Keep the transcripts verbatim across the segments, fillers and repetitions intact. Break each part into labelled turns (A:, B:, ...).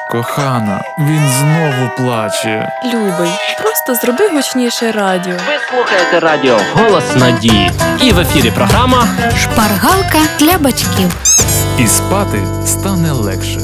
A: Кохана, він знову плаче.
B: Любий, просто зроби гучніше радіо.
C: Ви слухаєте радіо «Голос надії». І в ефірі програма
D: «Шпаргалка для батьків».
A: І спати стане легше.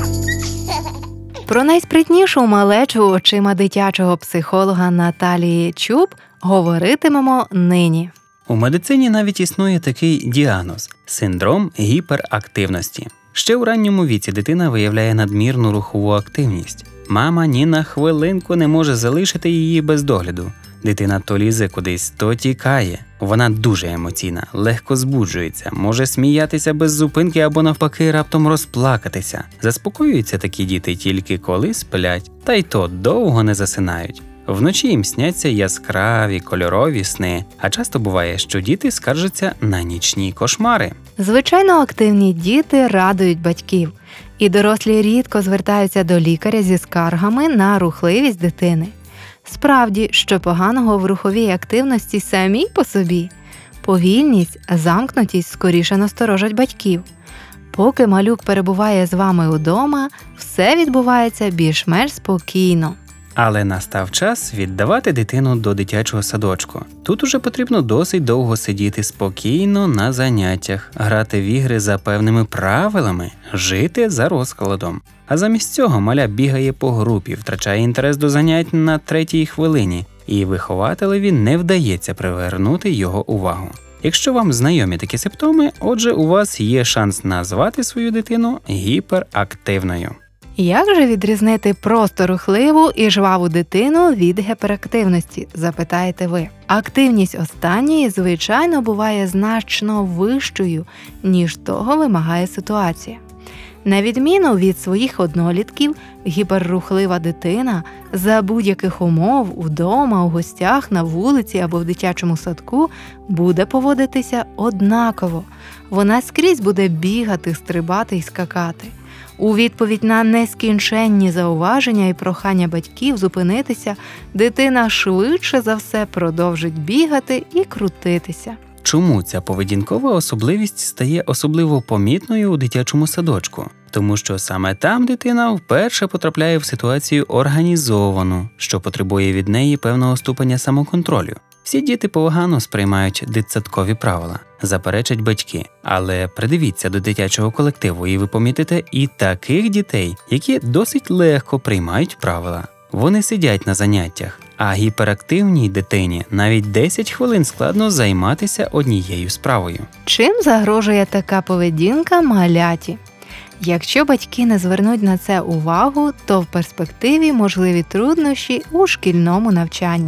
D: Про найспритнішу малечу очима дитячого психолога Наталії Чуб говоритимемо нині.
E: У медицині навіть існує такий діагноз – синдром гіперактивності. Ще у ранньому віці дитина виявляє надмірну рухову активність. Мама ні на хвилинку не може залишити її без догляду. Дитина то лізе кудись, то тікає. Вона дуже емоційна, легко збуджується, може сміятися без зупинки або навпаки раптом розплакатися. Заспокоюються такі діти тільки коли сплять, та й то довго не засинають. Вночі їм сняться яскраві, кольорові сни, а часто буває, що діти скаржаться на нічні кошмари.
D: Звичайно, активні діти радують батьків, і дорослі рідко звертаються до лікаря зі скаргами на рухливість дитини. Справді, що поганого в руховій активності самій по собі. Повільність, замкнутість скоріше насторожать батьків. Поки малюк перебуває з вами удома, все відбувається більш-менш спокійно.
E: Але настав час віддавати дитину до дитячого садочку. Тут уже потрібно досить довго сидіти спокійно на заняттях, грати в ігри за певними правилами, жити за розкладом. А замість цього маля бігає по групі, втрачає інтерес до занять на третій хвилині, і вихователеві не вдається привернути його увагу. Якщо вам знайомі такі симптоми, отже, у вас є шанс назвати свою дитину гіперактивною.
D: Як же відрізнити просто рухливу і жваву дитину від гіперактивності, запитаєте ви? Активність останньої, звичайно, буває значно вищою, ніж того вимагає ситуація. На відміну від своїх однолітків, гіперрухлива дитина за будь-яких умов вдома, у гостях, на вулиці або в дитячому садку буде поводитися однаково. Вона скрізь буде бігати, стрибати і скакати. У відповідь на нескінченні зауваження і прохання батьків зупинитися, дитина швидше за все продовжить бігати і крутитися.
E: Чому ця поведінкова особливість стає особливо помітною у дитячому садочку? Тому що саме там дитина вперше потрапляє в ситуацію організовану, що потребує від неї певного ступеня самоконтролю. Всі діти погано сприймають дитсадкові правила, заперечать батьки. Але придивіться до дитячого колективу і ви помітите і таких дітей, які досить легко приймають правила. Вони сидять на заняттях, а гіперактивній дитині навіть десять хвилин складно займатися однією справою.
D: Чим загрожує така поведінка маляті? Якщо батьки не звернуть на це увагу, то в перспективі можливі труднощі у шкільному навчанні.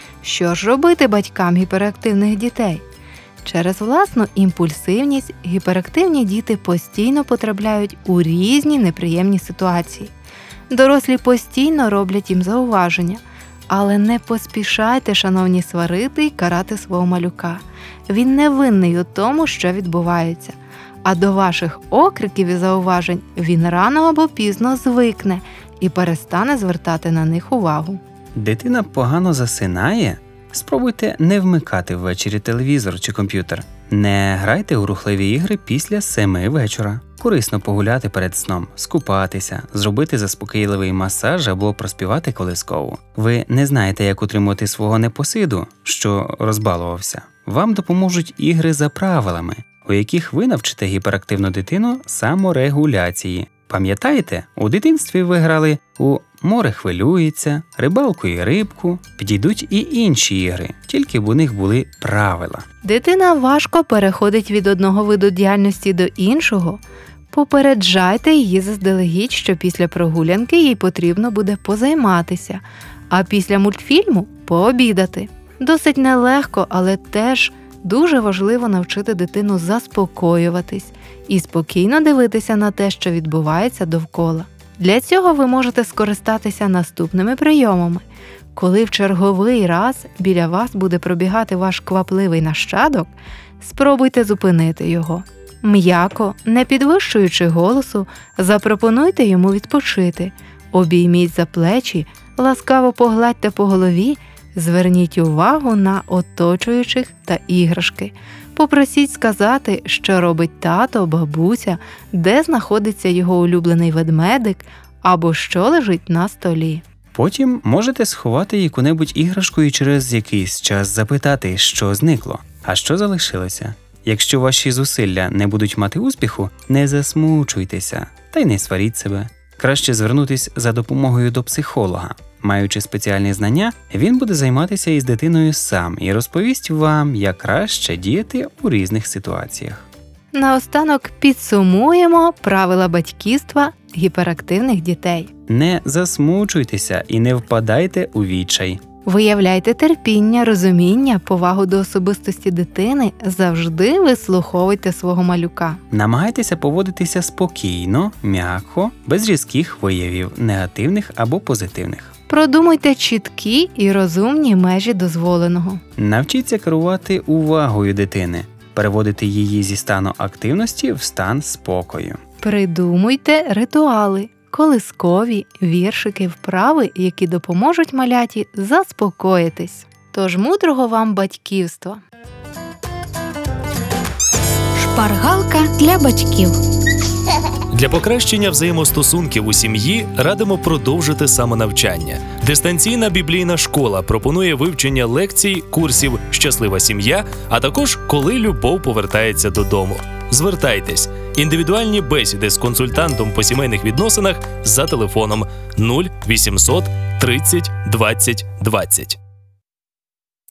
D: Що ж робити батькам гіперактивних дітей? Через власну імпульсивність гіперактивні діти постійно потрапляють у різні неприємні ситуації. Дорослі постійно роблять їм зауваження. Але не поспішайте, шановні, сварити і карати свого малюка. Він не винний у тому, що відбувається. А до ваших окриків і зауважень він рано або пізно звикне і перестане звертати на них увагу.
E: Дитина погано засинає? Спробуйте не вмикати ввечері телевізор чи комп'ютер. Не грайте у рухливі ігри після семи вечора. Корисно погуляти перед сном, скупатися, зробити заспокійливий масаж або проспівати колискову. Ви не знаєте, як утримувати свого непосиду, що розбалувався. Вам допоможуть ігри за правилами, у яких ви навчите гіперактивну дитину саморегуляції. Пам'ятаєте, у дитинстві ви грали у «Море хвилюється», «Рибалку і рибку», підійдуть і інші ігри, тільки б у них були правила.
D: Дитина важко переходить від одного виду діяльності до іншого. Попереджайте її заздалегідь, що після прогулянки їй потрібно буде позайматися, а після мультфільму – пообідати. Досить нелегко, але теж дуже важливо навчити дитину заспокоюватись і спокійно дивитися на те, що відбувається довкола. Для цього ви можете скористатися наступними прийомами. Коли в черговий раз біля вас буде пробігати ваш квапливий нащадок, спробуйте зупинити його. М'яко, не підвищуючи голосу, запропонуйте йому відпочити. Обійміть за плечі, ласкаво погладьте по голові, зверніть увагу на оточуючих та іграшки. Попросіть сказати, що робить тато, бабуся, де знаходиться його улюблений ведмедик, або що лежить на столі.
E: Потім можете сховати яку-небудь іграшку і через якийсь час запитати, що зникло, а що залишилося. Якщо ваші зусилля не будуть мати успіху, не засмучуйтеся та й не сваріть себе. Краще звернутись за допомогою до психолога. Маючи спеціальні знання, він буде займатися із дитиною сам і розповість вам, як краще діяти у різних ситуаціях.
D: Наостанок підсумуємо правила батьківства гіперактивних дітей.
E: Не засмучуйтеся і не впадайте у відчай.
D: Виявляйте терпіння, розуміння, повагу до особистості дитини, завжди вислуховуйте свого малюка.
E: Намагайтеся поводитися спокійно, м'яко, без різких виявів негативних або позитивних.
D: Продумуйте чіткі і розумні межі дозволеного.
E: Навчіться керувати увагою дитини, переводити її зі стану активності в стан спокою.
D: Придумуйте ритуали, колискові, віршики, вправи, які допоможуть маляті заспокоїтись. Тож мудрого вам батьківства!
F: Шпаргалка для батьків.
G: Для покращення взаємостосунків у сім'ї радимо продовжити самонавчання. Дистанційна біблійна школа пропонує вивчення лекцій, курсів «Щаслива сім'я», а також «Коли любов повертається додому». Звертайтесь. Індивідуальні бесіди з консультантом по сімейних відносинах за телефоном нуль вісімсот тридцять двадцять двадцять.